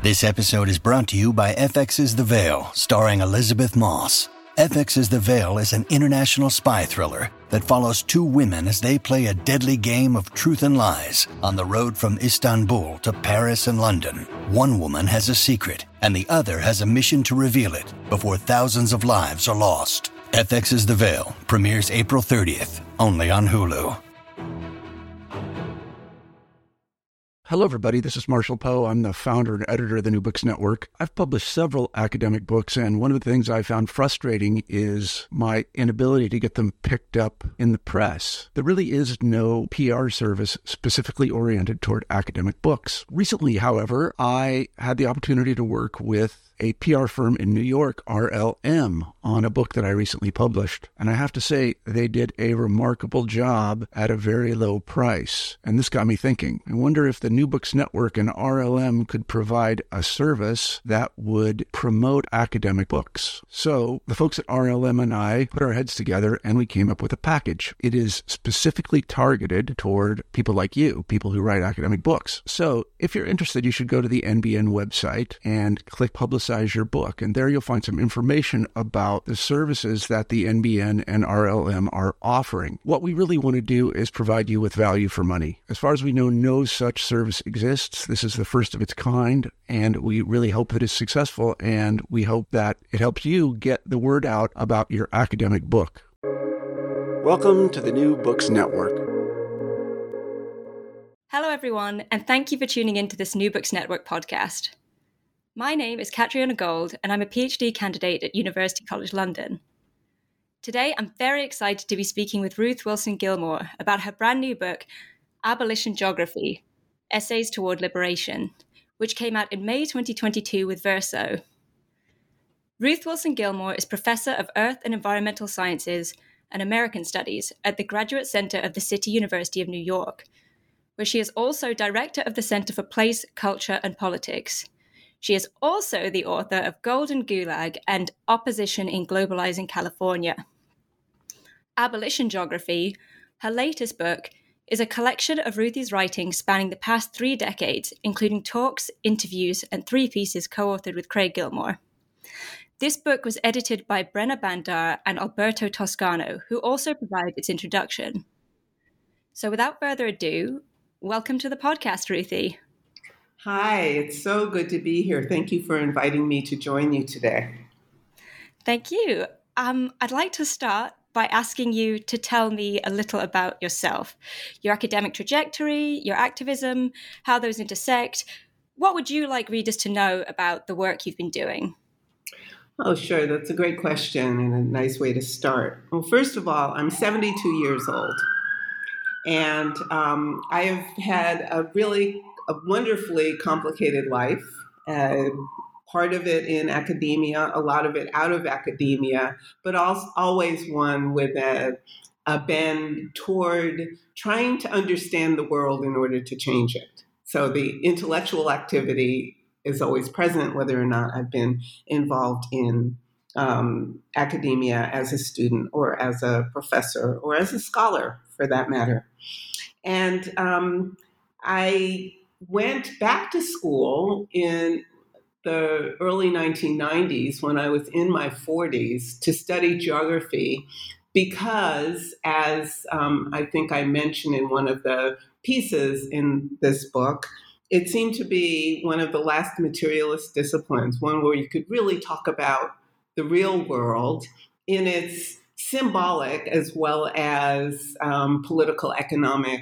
This episode is brought to you by FX's The Veil, starring Elizabeth Moss. FX's The Veil is an international spy thriller that follows two women as they play a deadly game of truth and lies on the road from Istanbul to Paris and London. One woman has a secret, and the other has a mission to reveal it before thousands of lives are lost. FX's The Veil premieres April 30th, only on Hulu. Hello, everybody. This is Marshall Poe. I'm the founder and editor of the New Books Network. I've published several academic books, and one of the things I found frustrating is my inability to get them picked up in the press. There really is no PR service specifically oriented toward academic books. Recently, however, I had the opportunity to work with a PR firm in New York, RLM, on a book that I recently published. And I have to say, they did a remarkable job at a very low price. And this got me thinking. I wonder if the New Books Network and RLM could provide a service that would promote academic books. So the folks at RLM and I put our heads together and we came up with a package. It is specifically targeted toward people like you, people who write academic books. So if you're interested, you should go to the NBN website and click Publicize Your Book. And there you'll find some information about the services that the NBN and RLM are offering. What we really want to do is provide you with value for money. As far as we know, no such service exists. This is the first of its kind, and we really hope it is successful, and we hope that it helps you get the word out about your academic book. Welcome to the New Books Network. Hello, everyone, and thank you for tuning into this New Books Network podcast. My name is Catriona Gold, and I'm a PhD candidate at University College London. Today, I'm very excited to be speaking with Ruth Wilson Gilmore about her brand new book, Abolition Geography: Essays Toward Liberation, which came out in May 2022 with Verso. Ruth Wilson Gilmore is Professor of Earth and Environmental Sciences and American Studies at the Graduate Center of the City University of New York, where she is also Director of the Center for Place, Culture, and Politics. She is also the author of Golden Gulag and Opposition in Globalizing California. Abolition Geography, her latest book, is a collection of Ruthie's writings spanning the past 3 decades, including talks, interviews, and 3 pieces co-authored with Craig Gilmore. This book was edited by Brenna Bandar and Alberto Toscano, who also provide its introduction. So without further ado, welcome to the podcast, Ruthie. Hi, it's so good to be here. Thank you for inviting me to join you today. Thank you. I'd like to start by asking you to tell me a little about yourself, your academic trajectory, your activism, how those intersect. What would you like readers to know about the work you've been doing? Oh, sure. That's a great question and a nice way to start. Well, first of all, I'm 72 years old, and I have had a wonderfully complicated life, part of it in academia, a lot of it out of academia, but also always one with a bend toward trying to understand the world in order to change it. So the intellectual activity is always present, whether or not I've been involved in academia as a student or as a professor or as a scholar, for that matter. And I went back to school in the early 1990s when I was in my 40s to study geography because, as I think I mentioned in one of the pieces in this book, it seemed to be one of the last materialist disciplines, one where you could really talk about the real world in its symbolic as well as political, economic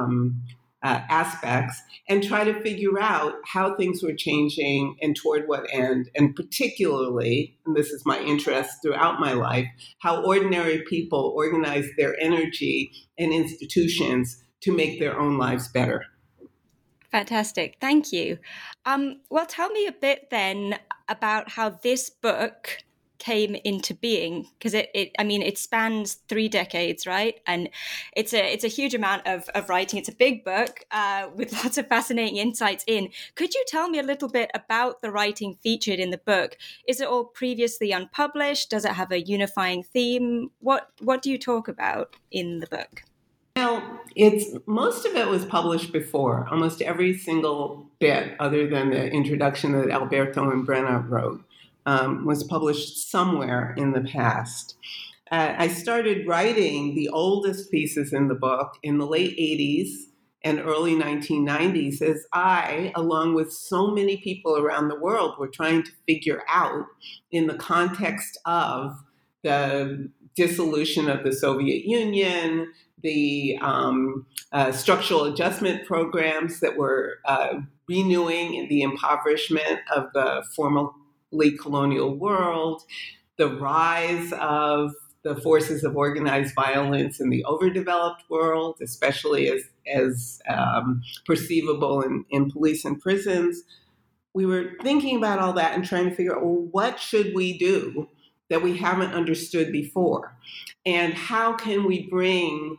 aspects, and try to figure out how things were changing and toward what end, and particularly, and this is my interest throughout my life, how ordinary people organize their energy and institutions to make their own lives better. Fantastic. Thank you. Well, tell me a bit then about how this book came into being, because it spans 3 decades, right? And it's a huge amount of writing. It's a big book with lots of fascinating insights in. Could you tell me a little bit about the writing featured in the book? Is it all previously unpublished? Does it have a unifying theme? What do you talk about in the book? Well, most of it was published before, almost every single bit, other than the introduction that Alberto and Brenna wrote, was published somewhere in the past. I started writing the oldest pieces in the book in the late 80s and early 1990s as I, along with so many people around the world, were trying to figure out, in the context of the dissolution of the Soviet Union, the structural adjustment programs that were renewing the impoverishment of the formerly colonial world, the rise of the forces of organized violence in the overdeveloped world, especially as perceivable in police and prisons. We were thinking about all that and trying to figure out, well, what should we do that we haven't understood before? And how can we bring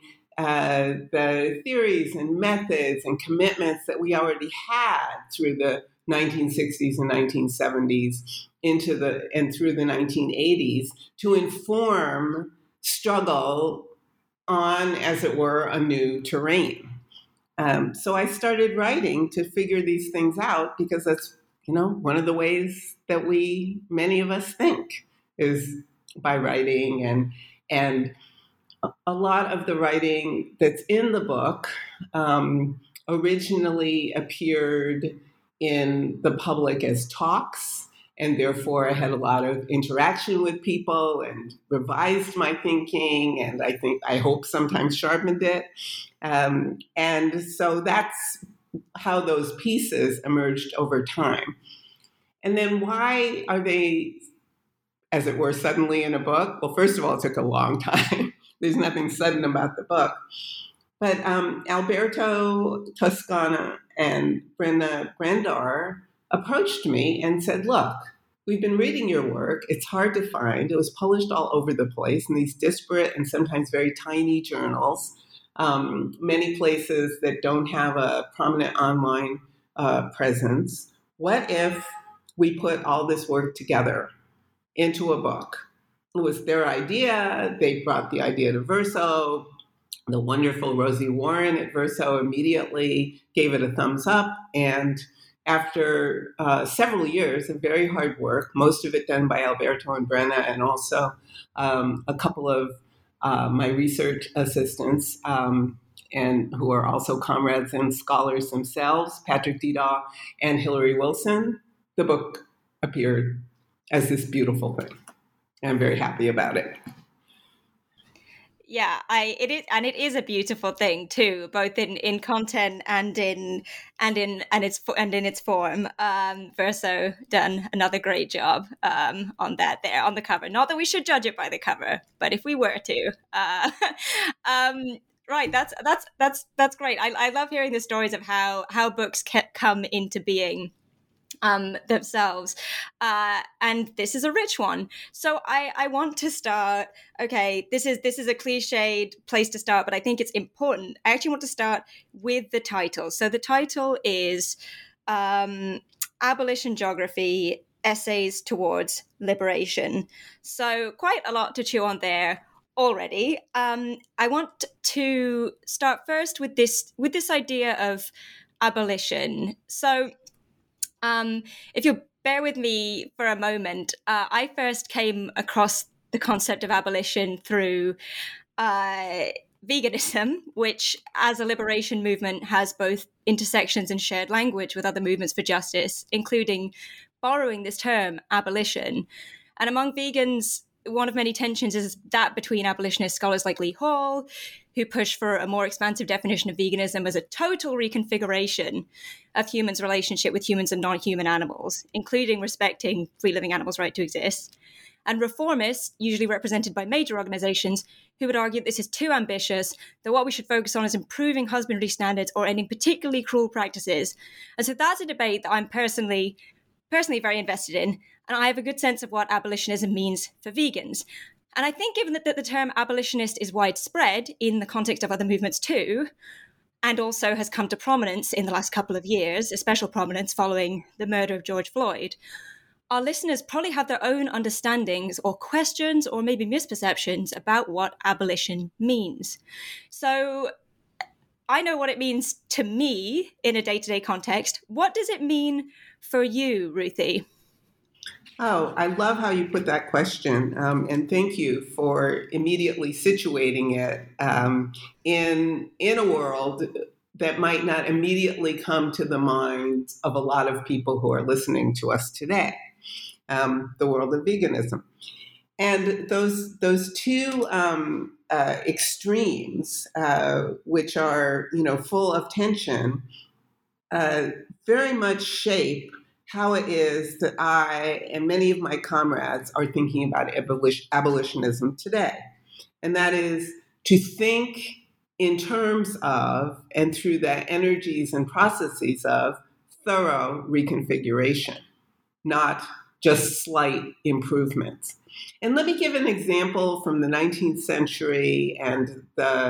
the theories and methods and commitments that we already had through the 1960s and 1970s through the 1980s to inform struggle on, as it were, a new terrain. So I started writing to figure these things out, because that's, one of the ways that many of us think, is by writing. And a lot of the writing that's in the book originally appeared in the public as talks, and therefore I had a lot of interaction with people and revised my thinking, and I hope sometimes sharpened it. And so that's how those pieces emerged over time. And then why are they, as it were, suddenly in a book? Well, first of all, it took a long time. There's nothing sudden about the book. But Alberto Toscana and Brenna Brandar approached me and said, look, we've been reading your work. It's hard to find. It was published all over the place in these disparate and sometimes very tiny journals, many places that don't have a prominent online presence. What if we put all this work together into a book? It was their idea. They brought the idea to Verso. The wonderful Rosie Warren at Verso immediately gave it a thumbs up. And after several years of very hard work, most of it done by Alberto and Brenna, and also a couple of my research assistants, and who are also comrades and scholars themselves, Patrick Didaw and Hillary Wilson, the book appeared as this beautiful thing. I'm very happy about it. Yeah, it is a beautiful thing too, both in content and in its form. Verso done another great job on that there on the cover. Not that we should judge it by the cover, but if we were to, right? That's great. I love hearing the stories of how books come into being themselves, and this is a rich one. So I want to start. Okay, this is a cliched place to start, but I think it's important. I actually want to start with the title. So the title is Abolition Geography: Essays Towards Liberation. So quite a lot to chew on there already. I want to start first with this idea of abolition. So if you'll bear with me for a moment, I first came across the concept of abolition through veganism, which as a liberation movement has both intersections and shared language with other movements for justice, including borrowing this term, abolition. And among vegans, one of many tensions is that between abolitionist scholars like Lee Hall, who push for a more expansive definition of veganism as a total reconfiguration of humans' relationship with humans and non-human animals, including respecting free-living animals' right to exist, and reformists, usually represented by major organizations, who would argue this is too ambitious, that what we should focus on is improving husbandry standards or ending particularly cruel practices. And so that's a debate that I'm personally very invested in, and I have a good sense of what abolitionism means for vegans. And I think given that the term abolitionist is widespread in the context of other movements too, and also has come to prominence in the last couple of years, especially prominence following the murder of George Floyd, our listeners probably have their own understandings or questions or maybe misperceptions about what abolition means. So I know what it means to me in a day-to-day context. What does it mean for you, Ruthie? Oh, I love how you put that question, and thank you for immediately situating it in a world that might not immediately come to the minds of a lot of people who are listening to us today, the world of veganism. And those two extremes, which are full of tension, very much shape how it is that I and many of my comrades are thinking about abolitionism today. And that is to think in terms of, and through the energies and processes of, thorough reconfiguration, not just slight improvements. And let me give an example from the 19th century and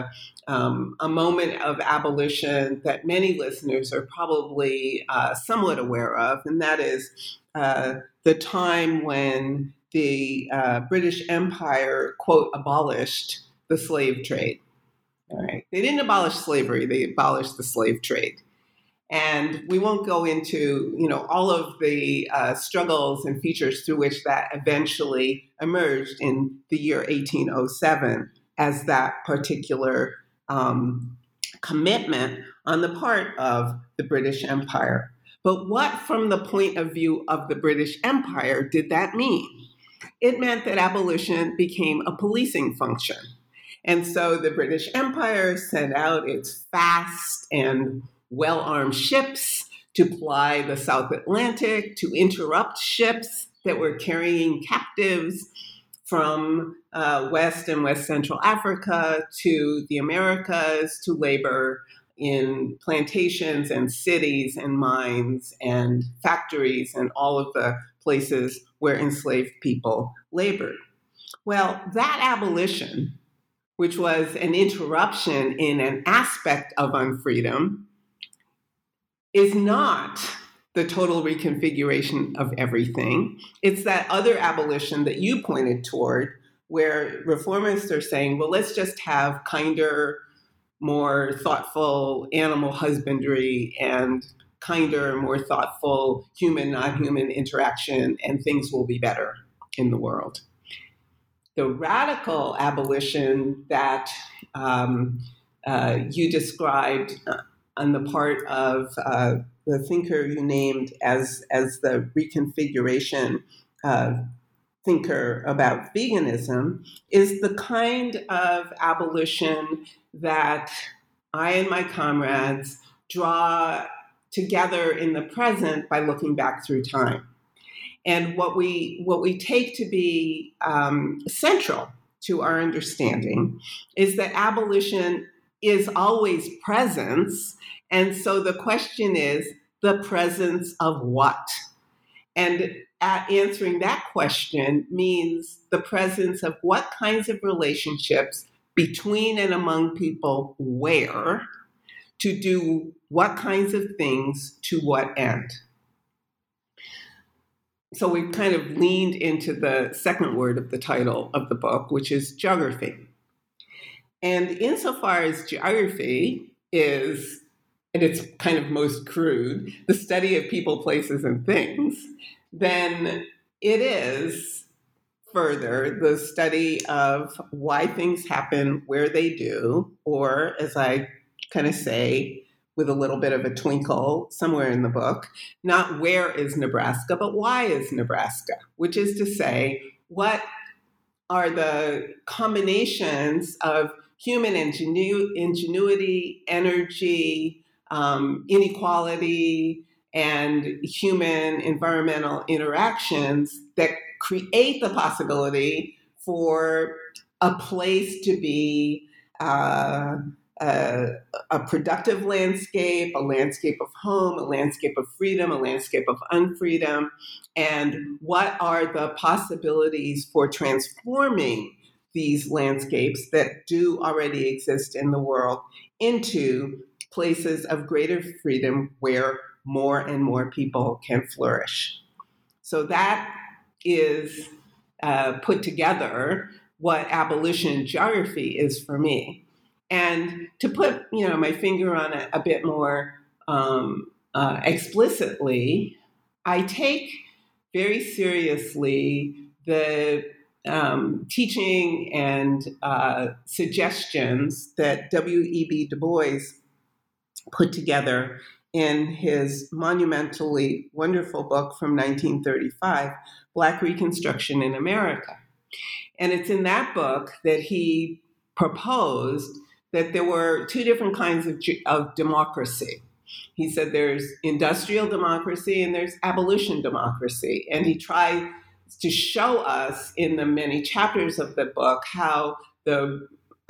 a moment of abolition that many listeners are probably somewhat aware of, and that is the time when the British Empire, quote, abolished the slave trade. All right. They didn't abolish slavery, they abolished the slave trade. And we won't go into, all of the struggles and features through which that eventually emerged in the year 1807 as that particular commitment on the part of the British Empire. But what, from the point of view of the British Empire, did that mean? It meant that abolition became a policing function. And so the British Empire sent out its fast and well-armed ships to ply the South Atlantic, to interrupt ships that were carrying captives from West and West Central Africa to the Americas to labor in plantations and cities and mines and factories and all of the places where enslaved people labored. Well, that abolition, which was an interruption in an aspect of unfreedom, is not the total reconfiguration of everything. It's that other abolition that you pointed toward, where reformists are saying, well, let's just have kinder, more thoughtful animal husbandry and kinder, more thoughtful human, non-human interaction, and things will be better in the world. The radical abolition that you described on the part of the thinker you named as the reconfiguration thinker about veganism is the kind of abolition that I and my comrades draw together in the present by looking back through time. And what we take to be central to our understanding is that abolition is always presence. And so the question is, the presence of what? And answering that question means the presence of what kinds of relationships between and among people where, to do what kinds of things to what end. So we've kind of leaned into the second word of the title of the book, which is geography. And insofar as geography is, and it's kind of most crude, the study of people, places, and things, then it is further the study of why things happen where they do, or as I kind of say, with a little bit of a twinkle somewhere in the book, not where is Nebraska, but why is Nebraska? Which is to say, what are the combinations of human ingenuity, energy, inequality, and human environmental interactions that create the possibility for a place to be a productive landscape, a landscape of home, a landscape of freedom, a landscape of unfreedom, and what are the possibilities for transforming these landscapes that do already exist in the world into places of greater freedom where more and more people can flourish. So that is put together what abolition geography is for me. And to put, my finger on it a bit more explicitly, I take very seriously the teaching and suggestions that W.E.B. Du Bois put together in his monumentally wonderful book from 1935, Black Reconstruction in America. And it's in that book that he proposed that there were two different kinds of democracy. He said there's industrial democracy and there's abolition democracy. And he tried to show us in the many chapters of the book how the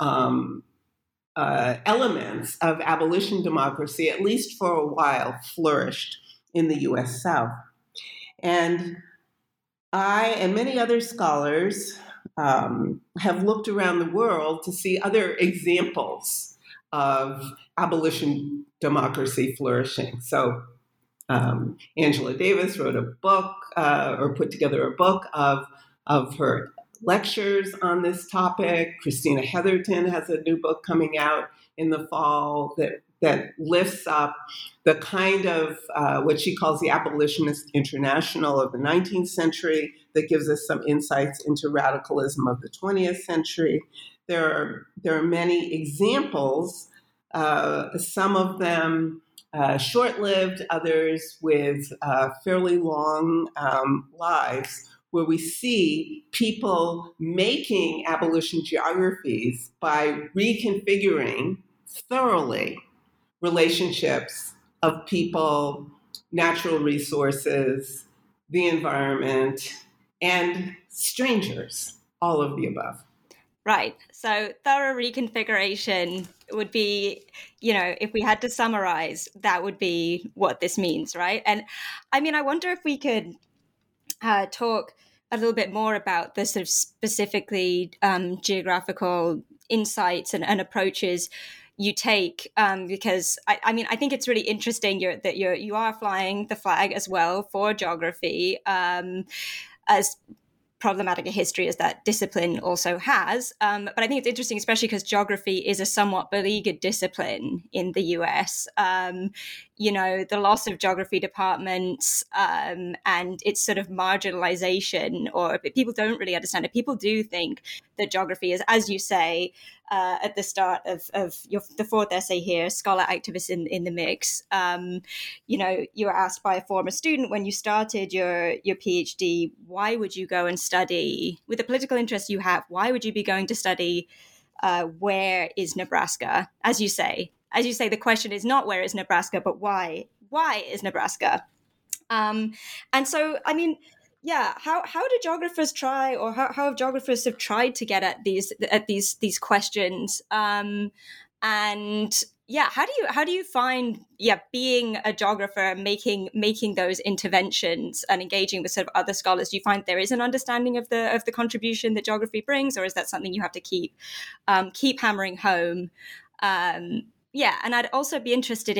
elements of abolition democracy, at least for a while, flourished in the US South. And I and many other scholars have looked around the world to see other examples of abolition democracy flourishing. So Angela Davis wrote a book or put together a book of her lectures on this topic. Christina Heatherton has a new book coming out in the fall that lifts up the kind of what she calls the Abolitionist International of the 19th century, that gives us some insights into radicalism of the 20th century. There are many examples, some of them short-lived, others with fairly long lives, where we see people making abolition geographies by reconfiguring thoroughly relationships of people, natural resources, the environment, and strangers, all of the above. Right. So thorough reconfiguration would be, if we had to summarize, that would be what this means, right? And I mean, I wonder if we could talk a little bit more about the sort of specifically geographical insights and approaches you take, because I think it's really interesting that you are flying the flag as well for geography, as problematic a history as that discipline also has. But I think it's interesting, especially because geography is a somewhat beleaguered discipline in the US. The loss of geography departments and its sort of marginalization, or people don't really understand it. People do think that geography is, as you say, at the start of the fourth essay here, scholar activists in the mix. You were asked by a former student when you started your PhD, why would you go and study, with the political interest you have, why would you be going to study where is Nebraska? As you say, the question is not where is Nebraska, but why? Why is Nebraska? And so, I mean, yeah, how do geographers try, or how have geographers have tried to get at these questions? And yeah, how do you find being a geographer, making those interventions and engaging with sort of other scholars? Do you find there is an understanding of the contribution that geography brings, or is that something you have to keep hammering home? And I'd also be interested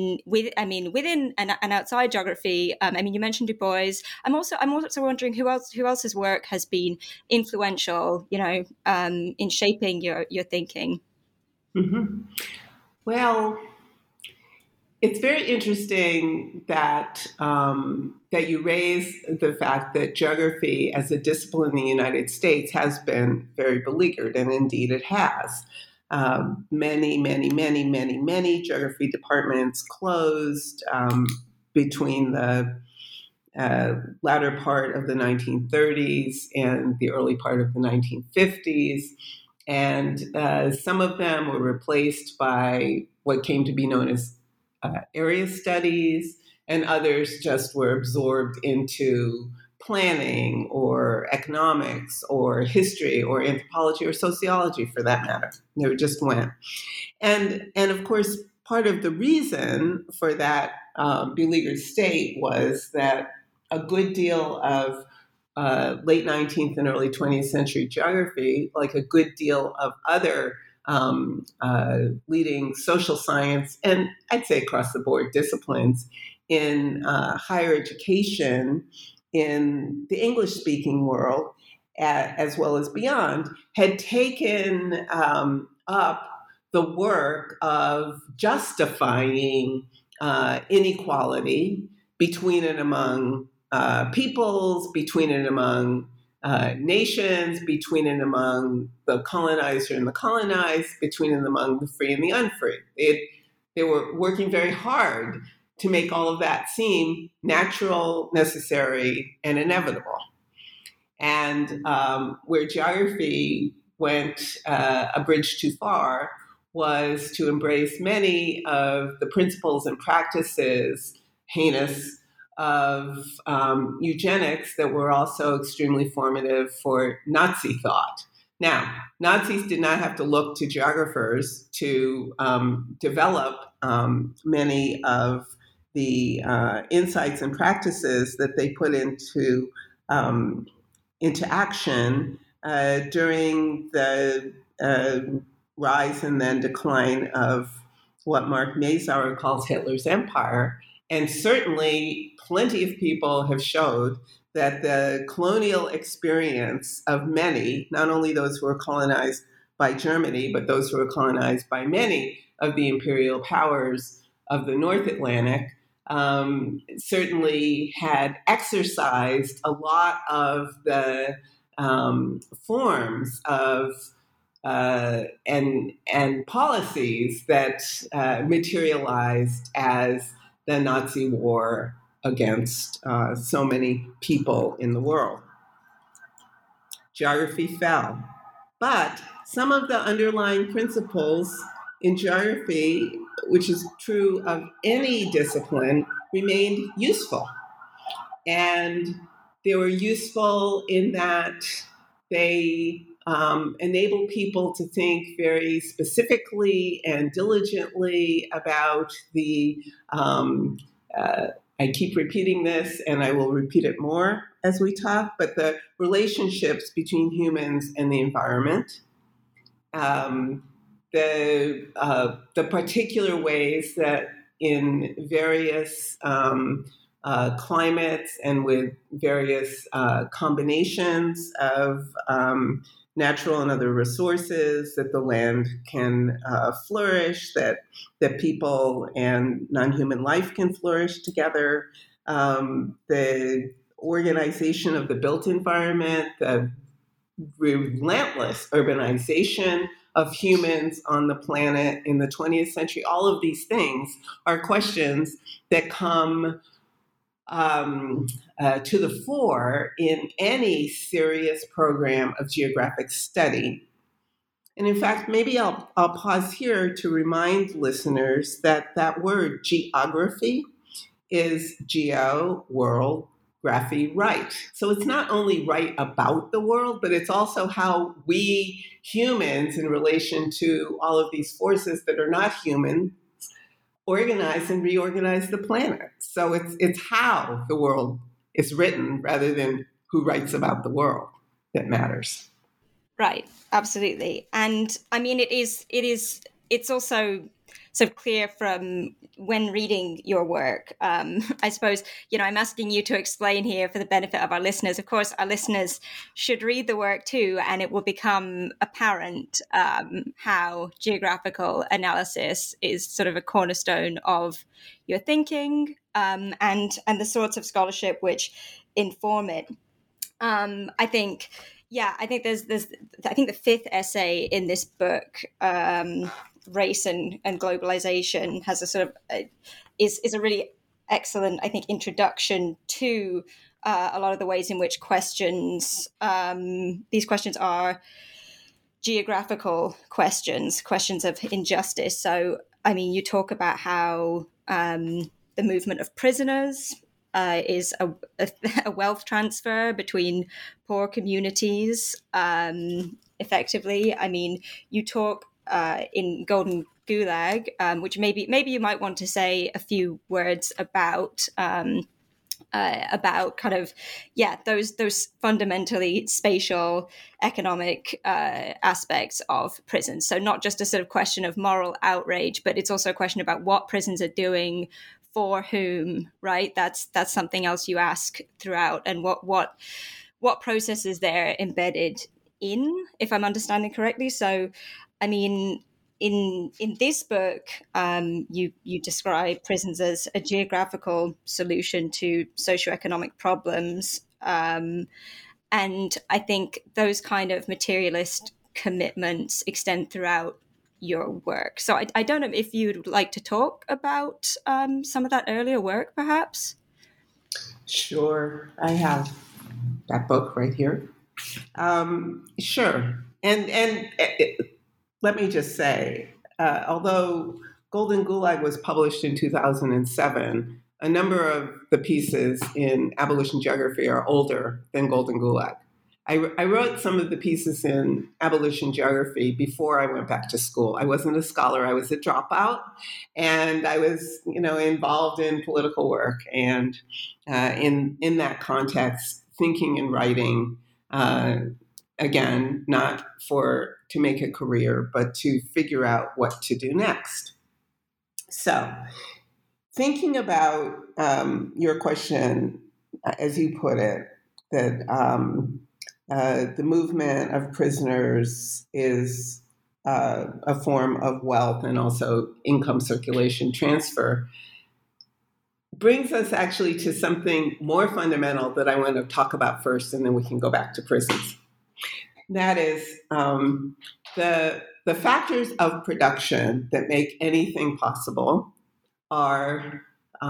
within and outside geography. You mentioned Du Bois. I'm also wondering who else's work has been influential, in shaping your thinking. Mm-hmm. Well, it's very interesting that you raise the fact that geography as a discipline in the United States has been very beleaguered, and indeed it has. Many geography departments closed between the latter part of the 1930s and the early part of the 1950s. And some of them were replaced by what came to be known as area studies, and others just were absorbed into planning or economics or history or anthropology or sociology, for that matter. They just went. And of course, part of the reason for that beleaguered state was that a good deal of late 19th and early 20th century geography, like a good deal of other leading social science, and I'd say across the board disciplines in higher education in the English-speaking world, as well as beyond, had taken up the work of justifying inequality between and among peoples, between and among nations, between and among the colonizer and the colonized, between and among the free and the unfree. They were working very hard to make all of that seem natural, necessary, and inevitable. And where geography went a bridge too far was to embrace many of the principles and practices, heinous, of eugenics that were also extremely formative for Nazi thought. Now, Nazis did not have to look to geographers to develop many of the insights and practices that they put into action during the rise and then decline of what Mark Mazur calls Hitler's empire. And certainly plenty of people have showed that the colonial experience of many, not only those who were colonized by Germany, but those who were colonized by many of the imperial powers of the North Atlantic, certainly had exercised a lot of the forms of and policies that materialized as the Nazi war against so many people in the world. Geography fell, but some of the underlying principles in geography, which is true of any discipline, remained useful. And they were useful in that they enable people to think very specifically and diligently about the, I keep repeating this and I will repeat it more as we talk, but the relationships between humans and the environment, the particular ways that in various climates and with various combinations of natural and other resources, that the land can flourish, that people and non-human life can flourish together. The organization of the built environment, the relentless urbanization of humans on the planet in the 20th century, all of these things are questions that come to the fore in any serious program of geographic study. And in fact, maybe I'll pause here to remind listeners that that word geography is geo, world, graphy, right. So it's not only right about the world, but it's also how we humans, in relation to all of these forces that are not human, organize and reorganize the planet. So it's how the world is written rather than who writes about the world that matters. Right, absolutely. And I mean, it's also sort of clear from when reading your work. I suppose, I'm asking you to explain here for the benefit of our listeners. Of course, our listeners should read the work too, and it will become apparent how geographical analysis is sort of a cornerstone of your thinking and the sorts of scholarship which inform it. I think there's I think the fifth essay in this book, Race and Globalization, has a sort of is a really excellent, I think, introduction to a lot of the ways in which these questions are geographical questions of injustice. So, I mean, you talk about how the movement of prisoners is a wealth transfer between poor communities, effectively. I mean, you talk in Golden Gulag, which maybe you might want to say a few words about kind of, those fundamentally spatial economic aspects of prisons. So not just a sort of question of moral outrage, but it's also a question about what prisons are doing for whom, right? That's something else you ask throughout, and what processes they're embedded in, if I'm understanding correctly. So, I mean, in this book, you describe prisons as a geographical solution to socioeconomic problems, and I think those kind of materialist commitments extend throughout your work. So I don't know if you'd like to talk about some of that earlier work, perhaps. Sure, I have that book right here. Sure, and let me just say, although Golden Gulag was published in 2007, a number of the pieces in Abolition Geography are older than Golden Gulag. I wrote some of the pieces in Abolition Geography before I went back to school. I wasn't a scholar, I was a dropout, and I was, involved in political work, and in that context, thinking and writing, again, not to make a career, but to figure out what to do next. So, thinking about your question, as you put it, that the movement of prisoners is a form of wealth and also income circulation transfer, brings us actually to something more fundamental that I want to talk about first, and then we can go back to prisons. That is the factors of production that make anything possible are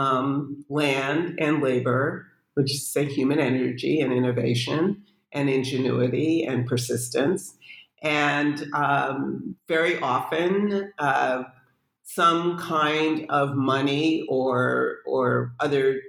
land and labor, which is, say, human energy and innovation and ingenuity and persistence, and very often some kind of money or other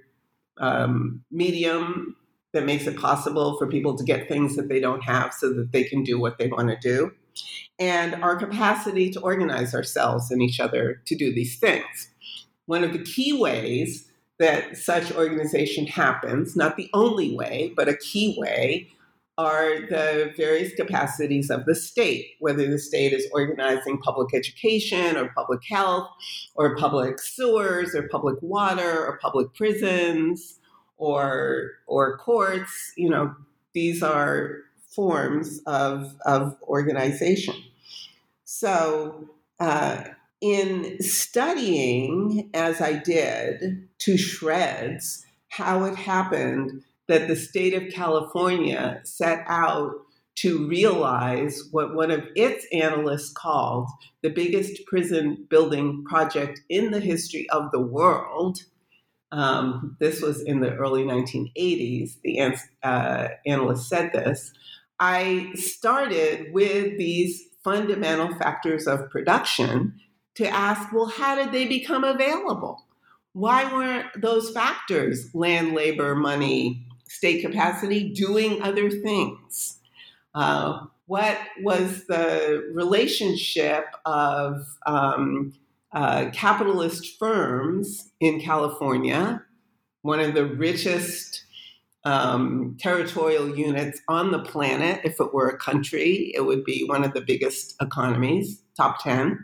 medium that makes it possible for people to get things that they don't have so that they can do what they want to do, and our capacity to organize ourselves and each other to do these things. One of the key ways that such organization happens, not the only way, but a key way, are the various capacities of the state, whether the state is organizing public education or public health or public sewers or public water or public prisons or courts. These are forms of organization. So in studying, as I did, to shreds, how it happened that the state of California set out to realize what one of its analysts called the biggest prison building project in the history of the world. This was in the early 1980s. The analyst said this. I started with these fundamental factors of production to ask, well, how did they become available? Why weren't those factors, land, labor, money, state capacity, doing other things? What was the relationship of capitalist firms in California, one of the richest territorial units on the planet? If it were a country, it would be one of the biggest economies, top 10.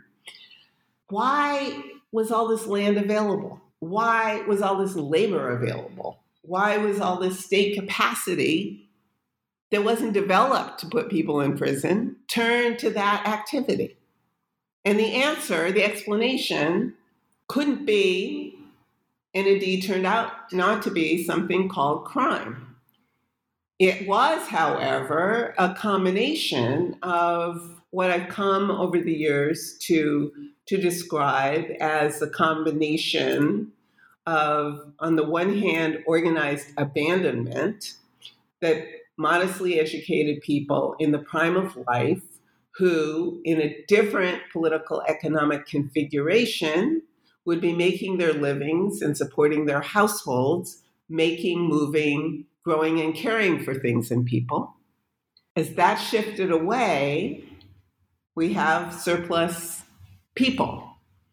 Why was all this land available? Why was all this labor available? Why was all this state capacity that wasn't developed to put people in prison turned to that activity? And the answer, the explanation, couldn't be, and indeed turned out not to be, something called crime. It was, however, a combination of what I've come over the years to describe as a combination of, on the one hand, organized abandonment, that modestly educated people in the prime of life who, in a different political economic configuration, would be making their livings and supporting their households, making, moving, growing, and caring for things and people. As that shifted away, we have surplus people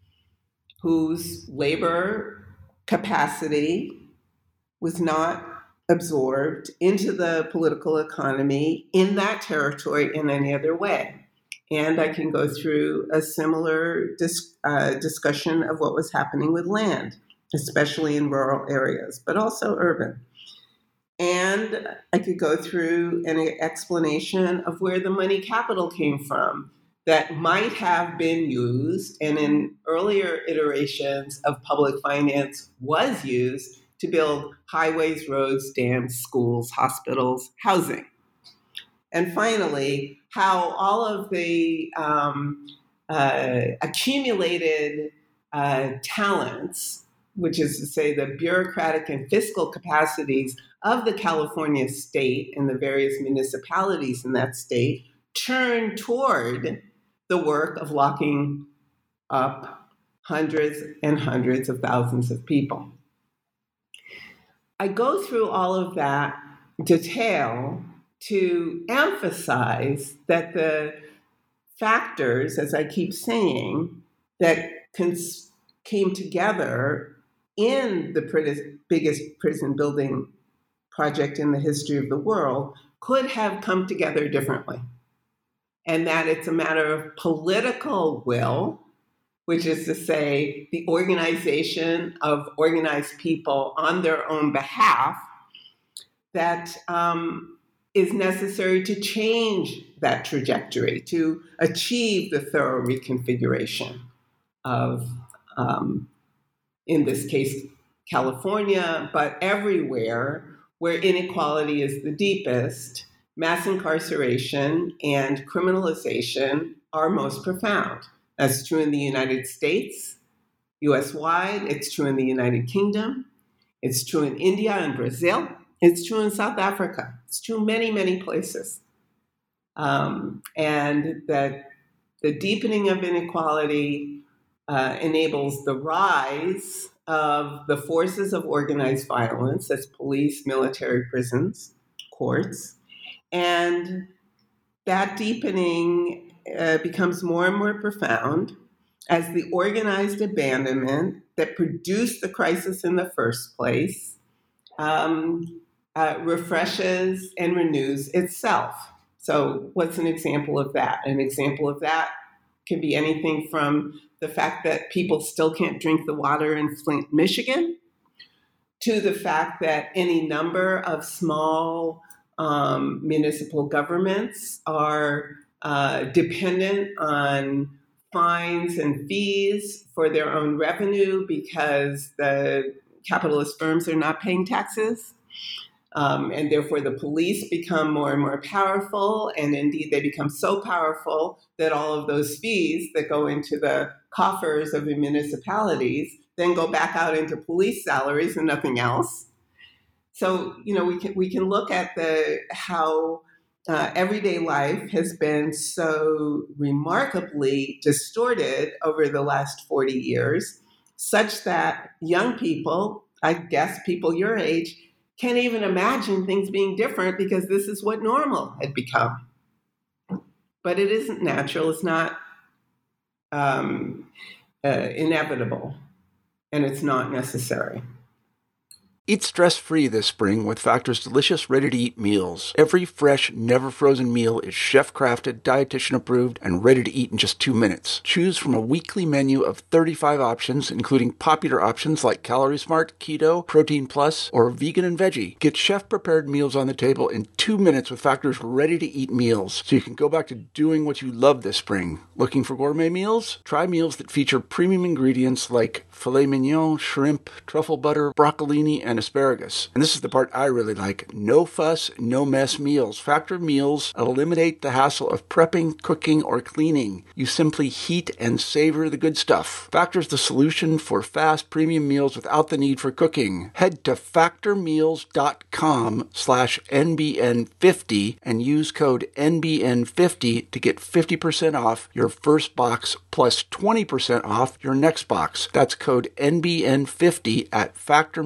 whose labor capacity was not absorbed into the political economy in that territory in any other way. And I can go through a similar discussion of what was happening with land, especially in rural areas, but also urban. And I could go through an explanation of where the money capital came from that might have been used, and in earlier iterations of public finance was used to build highways, roads, dams, schools, hospitals, housing. And finally, how all of the accumulated talents, which is to say the bureaucratic and fiscal capacities of the California state and the various municipalities in that state, turn toward the work of locking up hundreds and hundreds of thousands of people. I go through all of that detail to emphasize that the factors, as I keep saying, that came together in the biggest prison building project in the history of the world could have come together differently. And that it's a matter of political will, which is to say the organization of organized people on their own behalf, that is necessary to change that trajectory, to achieve the thorough reconfiguration of, in this case, California, but everywhere where inequality is the deepest, mass incarceration and criminalization are most profound. That's true in the United States, US-wide. It's true in the United Kingdom. It's true in India and Brazil. It's true in South Africa. It's true in many, many places. And that the deepening of inequality enables the rise of the forces of organized violence, that's police, military, prisons, courts. And that deepening becomes more and more profound as the organized abandonment that produced the crisis in the first place refreshes and renews itself. So what's an example of that? An example of that can be anything from the fact that people still can't drink the water in Flint, Michigan, to the fact that any number of small municipal governments are dependent on fines and fees for their own revenue because the capitalist firms are not paying taxes. And therefore the police become more and more powerful, and indeed they become so powerful that all of those fees that go into the coffers of the municipalities then go back out into police salaries and nothing else. So, we can look at how everyday life has been so remarkably distorted over the last 40 years, such that young people, I guess people your age, can't even imagine things being different because this is what normal had become. But it isn't natural. It's not inevitable, and it's not necessary. Eat stress-free this spring with Factor's delicious, ready-to-eat meals. Every fresh, never-frozen meal is chef-crafted, dietitian-approved, and ready to eat in just 2 minutes. Choose from a weekly menu of 35 options, including popular options like Calorie Smart, Keto, Protein Plus, or Vegan and Veggie. Get chef-prepared meals on the table in 2 minutes with Factor's ready-to-eat meals, so you can go back to doing what you love this spring. Looking for gourmet meals? Try meals that feature premium ingredients like filet mignon, shrimp, truffle butter, broccolini, and asparagus. And this is the part I really like. No fuss, no mess meals. Factor meals eliminate the hassle of prepping, cooking, or cleaning. You simply heat and savor the good stuff. Factor's the solution for fast premium meals without the need for cooking. Head to factormeals.com/NBN50 and use code NBN50 to get 50% off your first box plus 20% off your next box. That's code NBN50 at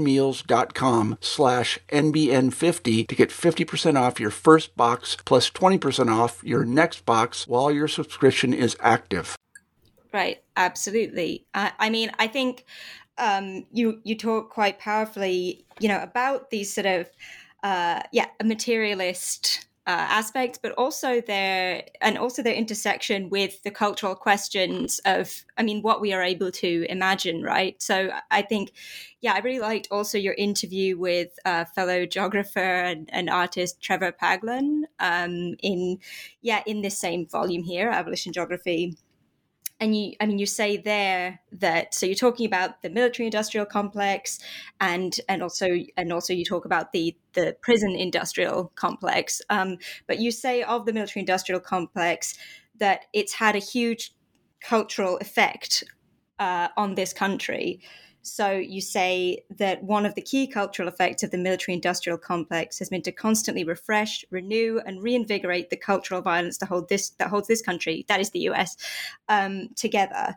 factormeals.com/NBN50 to get 50% off your first box plus 20% off your next box while your subscription is active. Right, absolutely. I think you talk quite powerfully, about these sort of a materialist aspects, but also their intersection with the cultural questions of, I mean, what we are able to imagine, right? So I think, yeah, I really liked also your interview with fellow geographer and artist Trevor Paglen in this same volume here, Abolition Geography. And you say there that, so you're talking about the military-industrial complex, and also you talk about the prison-industrial complex. But you say of the military-industrial complex that it's had a huge cultural effect on this country. So you say that one of the key cultural effects of the military-industrial complex has been to constantly refresh, renew, and reinvigorate the cultural violence that holds this country, that is the US, together,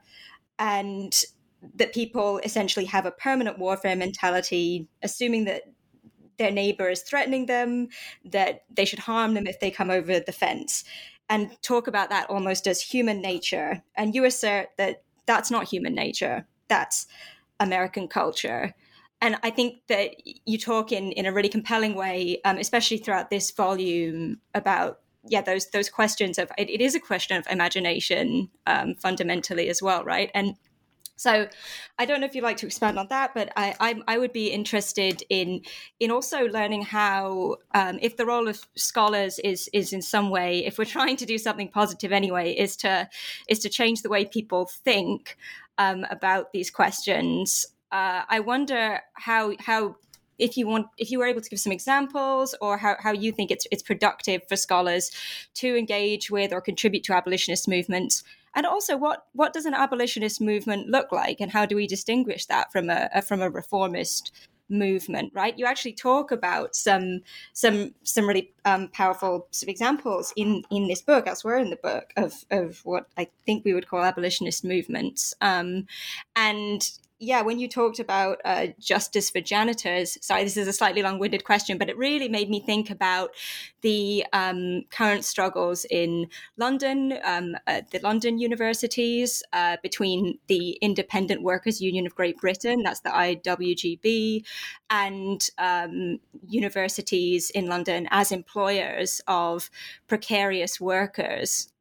and that people essentially have a permanent warfare mentality, assuming that their neighbor is threatening them, that they should harm them if they come over the fence, and talk about that almost as human nature. And you assert that that's not human nature, that's American culture. And I think that you talk in a really compelling way, especially throughout this volume, about those questions of it is a question of imagination fundamentally as well, right? And so I don't know if you'd like to expand on that, but I would be interested in also learning how, if the role of scholars is in some way, if we're trying to do something positive anyway, is to change the way people think about these questions. I wonder how if you were able to give some examples, or how you think it's productive for scholars to engage with or contribute to abolitionist movements. And also, what does an abolitionist movement look like, and how do we distinguish that from a reformist movement? Right? You actually talk about some really powerful sort of examples in this book, elsewhere in the book, of what I think we would call abolitionist movements. And yeah, when you talked about justice for janitors, sorry, this is a slightly long-winded question, but it really made me think about the current struggles in London, the London universities, between the Independent Workers' Union of Great Britain, that's the IWGB, and universities in London as employers of precarious workers.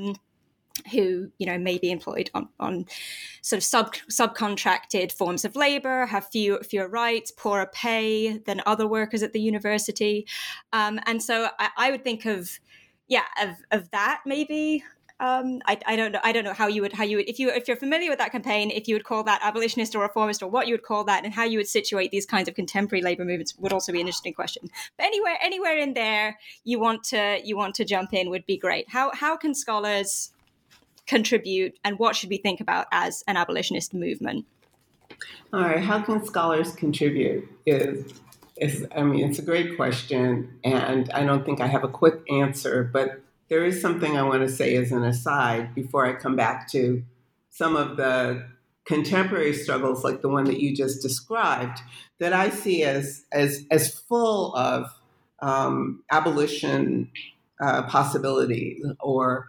Who may be employed on sort of subcontracted forms of labor, have fewer rights, poorer pay than other workers at the university, and so I would think of that maybe. I don't know how you would if you're familiar with that campaign, if you would call that abolitionist or reformist, or what you would call that, and how you would situate these kinds of contemporary labor movements would also be an interesting question. But anywhere in there you want to jump in would be great. How can scholars contribute, and what should we think about as an abolitionist movement? All right, how can scholars contribute is it's a great question, and I don't think I have a quick answer, but there is something I want to say as an aside before I come back to some of the contemporary struggles like the one that you just described, that I see as full of abolition possibility, or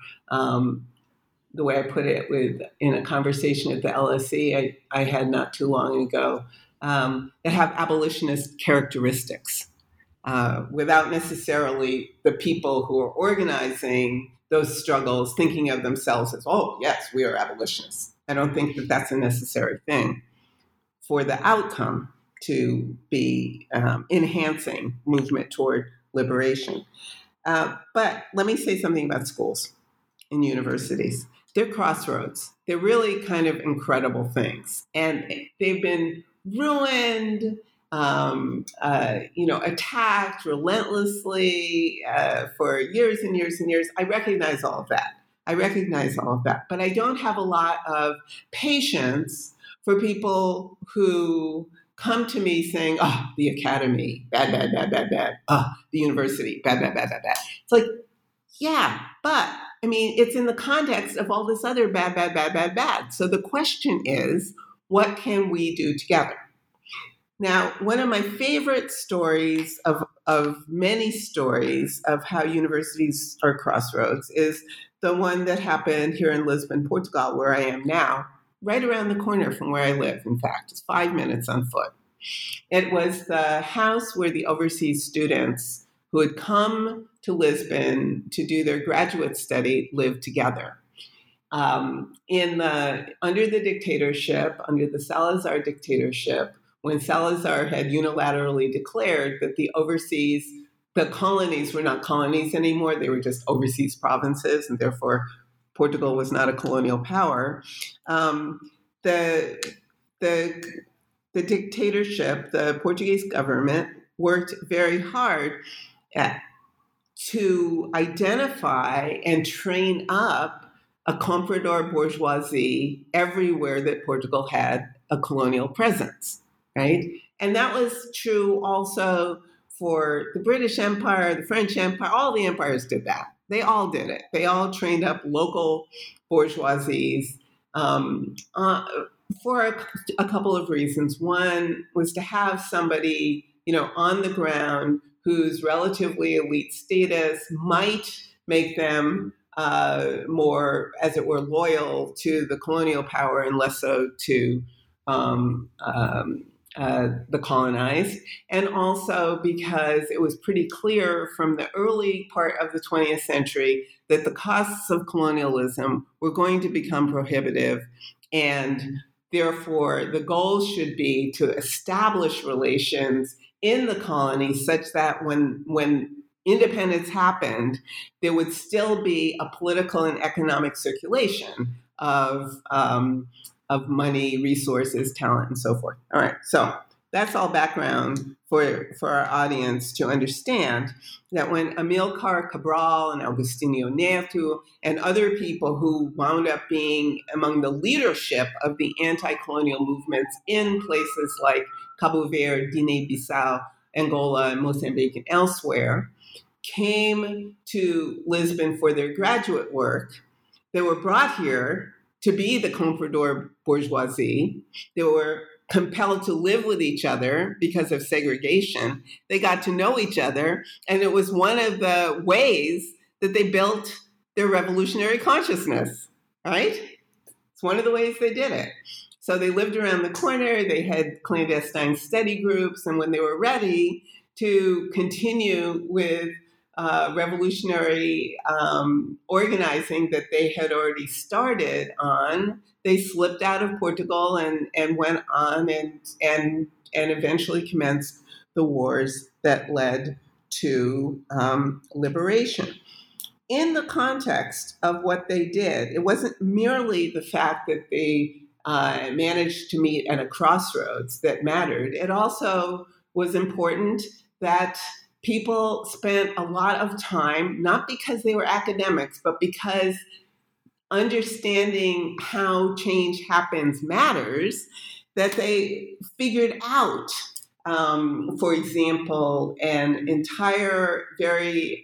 the way I put it in a conversation at the LSE I had not too long ago, that have abolitionist characteristics, without necessarily the people who are organizing those struggles thinking of themselves as, oh, yes, we are abolitionists. I don't think that that's a necessary thing for the outcome to be enhancing movement toward liberation. But let me say something about schools and universities. They're crossroads. They're really kind of incredible things. And they've been ruined, attacked relentlessly for years and years and years. I recognize all of that. But I don't have a lot of patience for people who come to me saying, oh, the academy, bad, bad, bad, bad, bad. Oh, the university, bad, bad, bad, bad, bad. It's like, yeah, but I mean, it's in the context of all this other bad, bad, bad, bad, bad. So the question is, what can we do together? Now, one of my favorite stories of many stories of how universities are crossroads is the one that happened here in Lisbon, Portugal, where I am now, right around the corner from where I live. In fact, it's 5 minutes on foot. It was the house where the overseas students who had come to Lisbon to do their graduate study lived together. Under the dictatorship, under the Salazar dictatorship, when Salazar had unilaterally declared that the colonies were not colonies anymore, they were just overseas provinces, and therefore Portugal was not a colonial power. The dictatorship, the Portuguese government, worked very hard to identify and train up a comprador bourgeoisie everywhere that Portugal had a colonial presence, right? And that was true also for the British Empire, the French Empire. All the empires did that. They all did it. They all trained up local bourgeoisies for a couple of reasons. One was to have somebody, on the ground whose relatively elite status might make them more, as it were, loyal to the colonial power and less so to the colonized, and also because it was pretty clear from the early part of the 20th century that the costs of colonialism were going to become prohibitive, and therefore the goal should be to establish relations in the colonies such that when independence happened, there would still be a political and economic circulation of money, resources, talent, and so forth. All right, so that's all background for our audience to understand that when Amilcar Cabral and Agostinho Neto and other people who wound up being among the leadership of the anti-colonial movements in places like Cabo Verde, Guinea-Bissau, Angola, and Mozambique, and elsewhere, came to Lisbon for their graduate work, they were brought here to be the comprador bourgeoisie. They were compelled to live with each other because of segregation. They got to know each other, and it was one of the ways that they built their revolutionary consciousness, right? It's one of the ways they did it. So they lived around the corner, they had clandestine study groups, and when they were ready to continue with revolutionary organizing that they had already started on, they slipped out of Portugal and went on and eventually commenced the wars that led to liberation. In the context of what they did, it wasn't merely the fact that they managed to meet at a crossroads that mattered. It also was important that people spent a lot of time, not because they were academics, but because understanding how change happens matters, that they figured out, for example, an entire very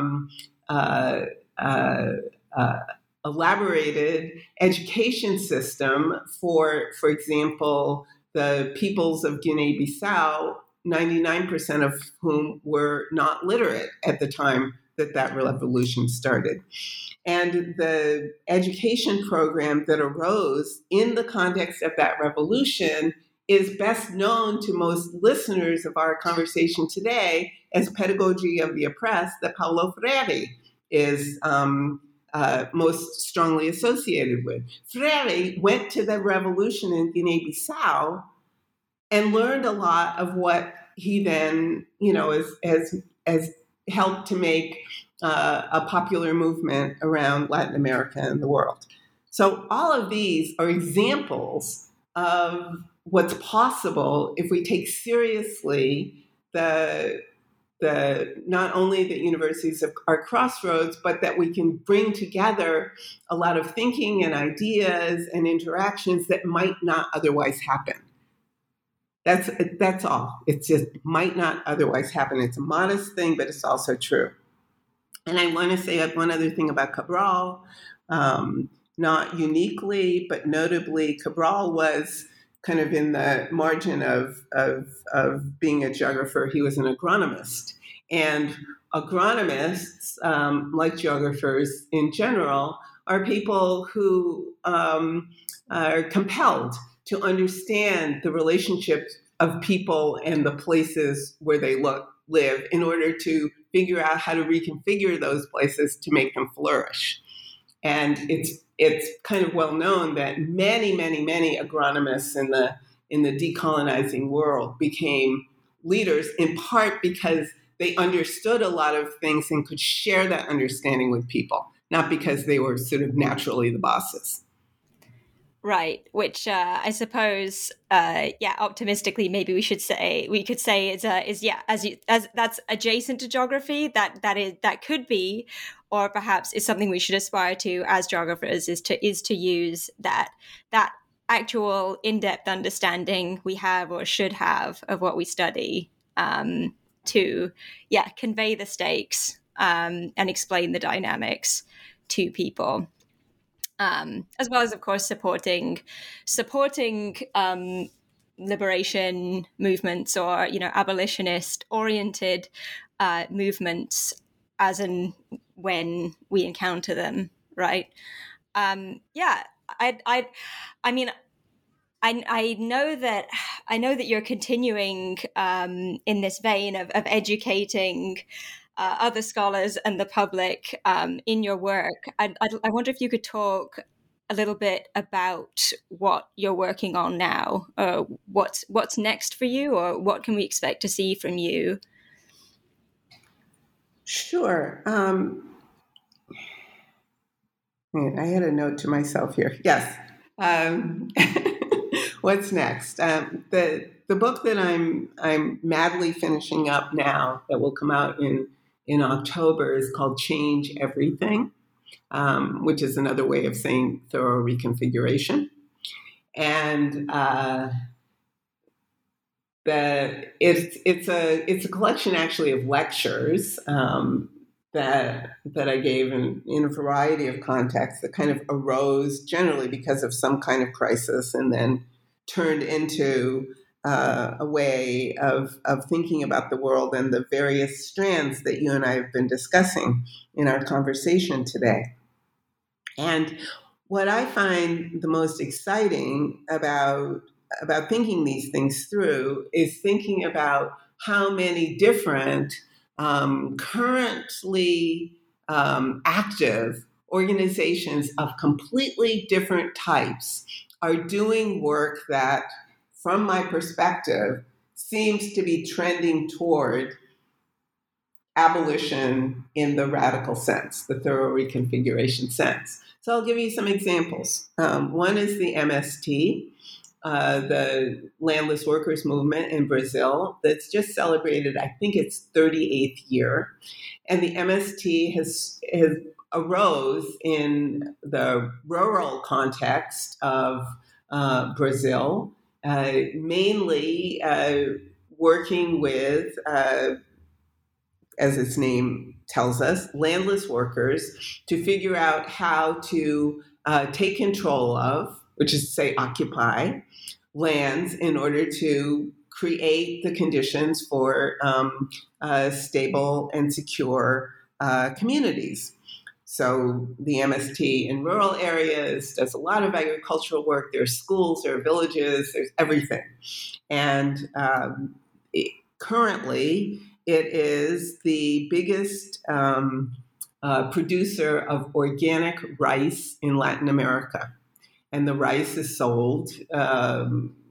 elaborated education system for example, the peoples of Guinea-Bissau, 99% of whom were not literate at the time that revolution started. And the education program that arose in the context of that revolution is best known to most listeners of our conversation today as Pedagogy of the Oppressed, that Paulo Freire is most strongly associated with. Freire went to the revolution in Guinea-Bissau and learned a lot of what he then, has helped to make a popular movement around Latin America and the world. So all of these are examples of what's possible if we take seriously the not only that universities are crossroads, but that we can bring together a lot of thinking and ideas and interactions that might not otherwise happen. That's all. It just might not otherwise happen. It's a modest thing, but it's also true. And I want to say one other thing about Cabral. Not uniquely, but notably, Cabral was kind of in the margin of being a geographer. He was an agronomist. And agronomists, like geographers in general, are people who are compelled to understand the relationship of people and the places where they look live in order to figure out how to reconfigure those places to make them flourish. And it's kind of well known that many, many, many agronomists in the decolonizing world became leaders in part because they understood a lot of things and could share that understanding with people, not because they were sort of naturally the bosses. Right, which I suppose, optimistically, maybe we could say is as that's adjacent to geography. That could be, or perhaps is something we should aspire to as geographers, is to use that actual in-depth understanding we have or should have of what we study to convey the stakes and explain the dynamics to people. As well as, of course, supporting liberation movements or abolitionist-oriented movements as and when we encounter them. Right? I know that you're continuing in this vein of educating other scholars and the public in your work. I wonder if you could talk a little bit about what you're working on now, what's next for you, or what can we expect to see from you? Sure. I had a note to myself here. Yes. What's next? The book that I'm madly finishing up now, that will come out in October, is called Change Everything, which is another way of saying thorough reconfiguration. And it's a collection actually of lectures that I gave in a variety of contexts that kind of arose generally because of some kind of crisis and then turned into a way of thinking about the world and the various strands that you and I have been discussing in our conversation today. And what I find the most exciting about thinking these things through is thinking about how many different currently active organizations of completely different types are doing work that, from my perspective, seems to be trending toward abolition in the radical sense, the thorough reconfiguration sense. So I'll give you some examples. One is the MST, the landless workers movement in Brazil, that's just celebrated, I think it's 38th year. And the MST has arose in the rural context of Brazil, mainly working with, as its name tells us, landless workers, to figure out how to take control of, which is to say occupy, lands in order to create the conditions for stable and secure communities. So the MST in rural areas does a lot of agricultural work. There's schools, there are villages, there's everything. And currently, it is the biggest producer of organic rice in Latin America. And the rice is sold at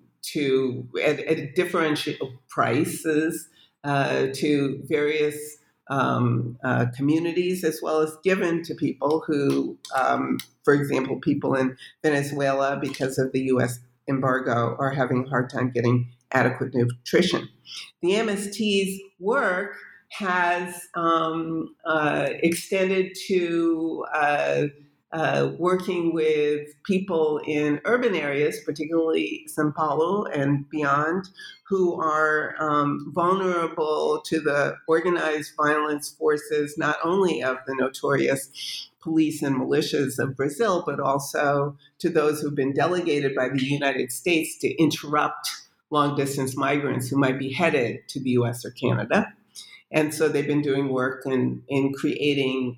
differential prices to various communities, as well as given to people who, for example, people in Venezuela, because of the U.S. embargo, are having a hard time getting adequate nutrition. The MST's work has extended to working with people in urban areas, particularly São Paulo and beyond, who are vulnerable to the organized violence forces, not only of the notorious police and militias of Brazil, but also to those who've been delegated by the United States to interrupt long-distance migrants who might be headed to the U.S. or Canada. And so they've been doing work in creating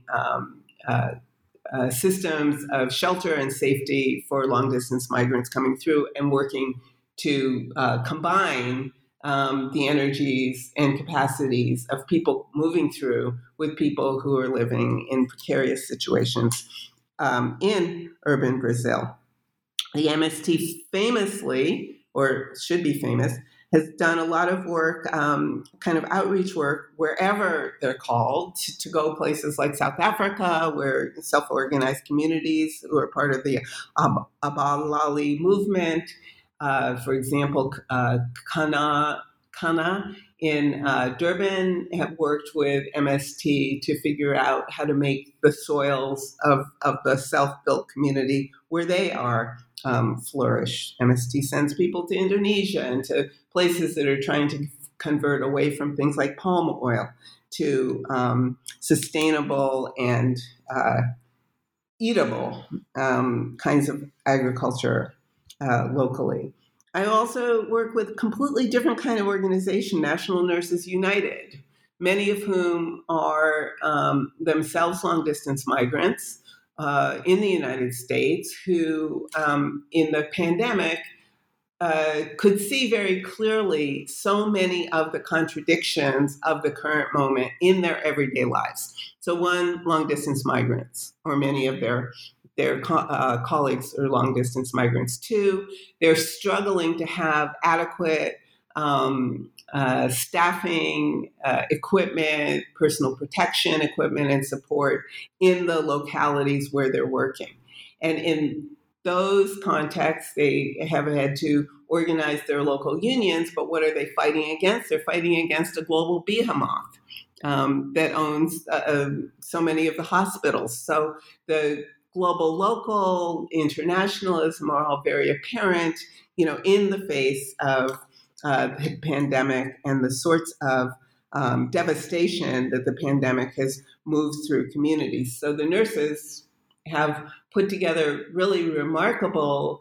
systems of shelter and safety for long-distance migrants coming through, and working to combine the energies and capacities of people moving through with people who are living in precarious situations in urban Brazil. The MST famously, or should be famous, has done a lot of work, kind of outreach work, wherever they're called, to go places like South Africa, where self-organized communities who are part of the Abalali movement, for example, Kana in Durban have worked with MST to figure out how to make the soils of the self-built community where they are flourish. MST sends people to Indonesia and to places that are trying to convert away from things like palm oil to sustainable and eatable kinds of agriculture locally. I also work with a completely different kind of organization, National Nurses United, many of whom are themselves long-distance migrants in the United States who, in the pandemic, could see very clearly so many of the contradictions of the current moment in their everyday lives. So one, long-distance migrants, or many of their colleagues are long-distance migrants. Two, they're struggling to have adequate staffing, equipment, personal protection equipment, and support in the localities where they're working. And in those contexts, they have had to organize their local unions, but what are they fighting against? They're fighting against a global behemoth that owns so many of the hospitals. So the global, local, internationalism are all very apparent, in the face of the pandemic and the sorts of devastation that the pandemic has moved through communities. So the nurses have put together really remarkable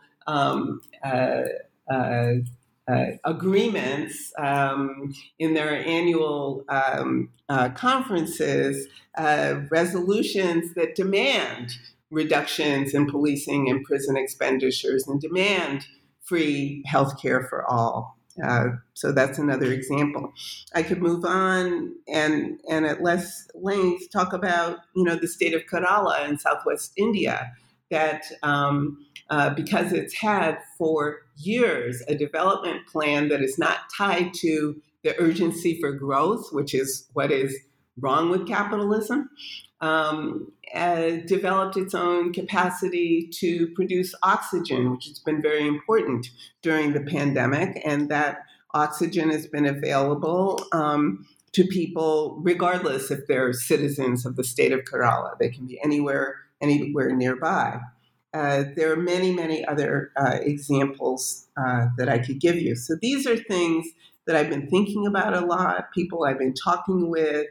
agreements in their annual conferences, resolutions that demand reductions in policing and prison expenditures and demand free health care for all. So that's another example. I could move on and at less length talk about, the state of Kerala in southwest India that because it's had for years a development plan that is not tied to the urgency for growth, which is what is wrong with capitalism, developed its own capacity to produce oxygen, which has been very important during the pandemic. And that oxygen has been available to people regardless if they're citizens of the state of Kerala. They can be anywhere nearby. There are many, many other examples that I could give you. So these are things that I've been thinking about a lot, people I've been talking with.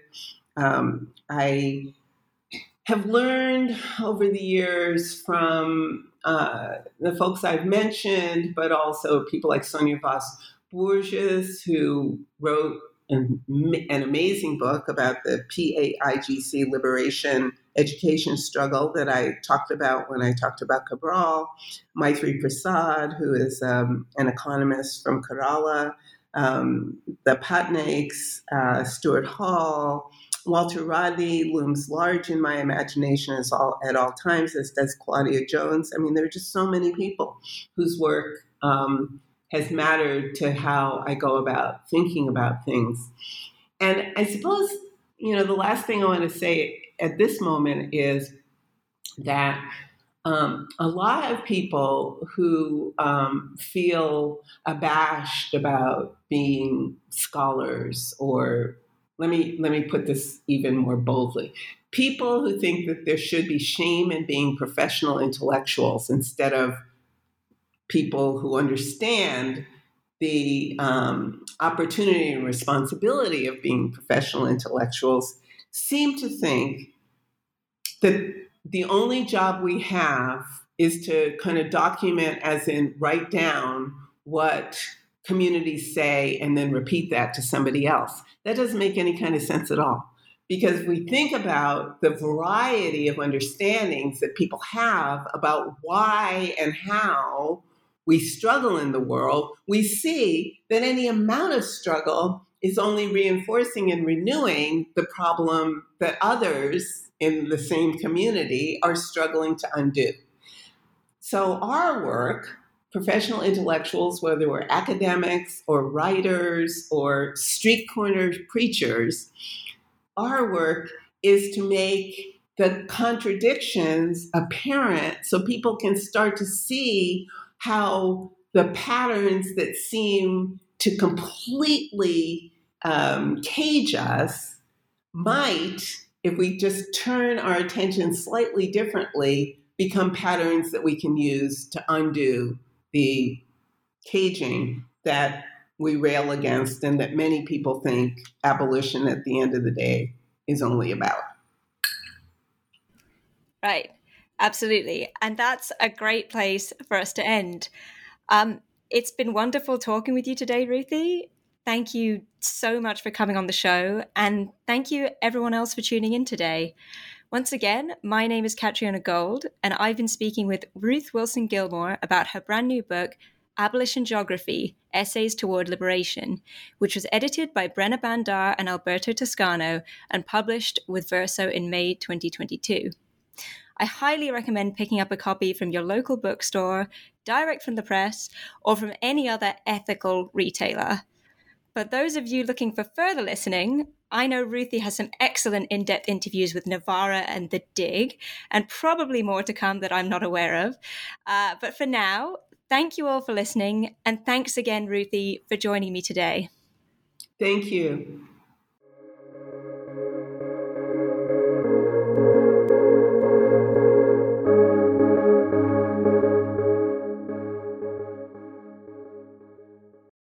I have learned over the years from the folks I've mentioned, but also people like Sonia Vos Borges, who wrote an amazing book about the PAIGC liberation education struggle that I talked about when I talked about Cabral, Maithri Prasad, who is an economist from Kerala, the Patnaiks, Stuart Hall, Walter Rodney looms large in my imagination at all times, as does Claudia Jones. I mean, there are just so many people whose work has mattered to how I go about thinking about things. And I suppose, the last thing I want to say at this moment is that a lot of people who feel abashed about being scholars, or let me put this even more boldly, people who think that there should be shame in being professional intellectuals instead of people who understand the opportunity and responsibility of being professional intellectuals, seem to think that the only job we have is to kind of document, as in write down what communities say and then repeat that to somebody else. That doesn't make any kind of sense at all. Because we think about the variety of understandings that people have about why and how we struggle in the world, we see that any amount of struggle is only reinforcing and renewing the problem that others in the same community are struggling to undo. So our work, professional intellectuals, whether we're academics or writers or street corner preachers, our work is to make the contradictions apparent so people can start to see how the patterns that seem to completely cage us might, if we just turn our attention slightly differently, become patterns that we can use to undo the caging that we rail against and that many people think abolition at the end of the day is only about. Right. Absolutely. And that's a great place for us to end. It's been wonderful talking with you today, Ruthie. Thank you so much for coming on the show. And thank you, everyone else, for tuning in today. Once again, my name is Catriona Gold, and I've been speaking with Ruth Wilson Gilmore about her brand new book, Abolition Geography, Essays Toward Liberation, which was edited by Brenna Bandar and Alberto Toscano and published with Verso in May 2022. I highly recommend picking up a copy from your local bookstore, direct from the press, or from any other ethical retailer. For those of you looking for further listening, I know Ruthie has some excellent in-depth interviews with Novara and The Dig, and probably more to come that I'm not aware of. But for now, thank you all for listening, and thanks again, Ruthie, for joining me today. Thank you.